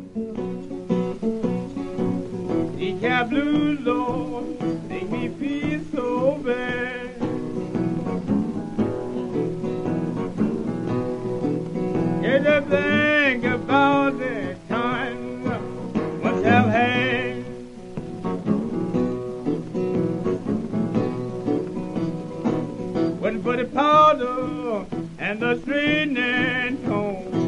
These cat blues, Lord, make me feel so bad. Get to think about the time once I've had. Wasn't for the powder and the straightening tone.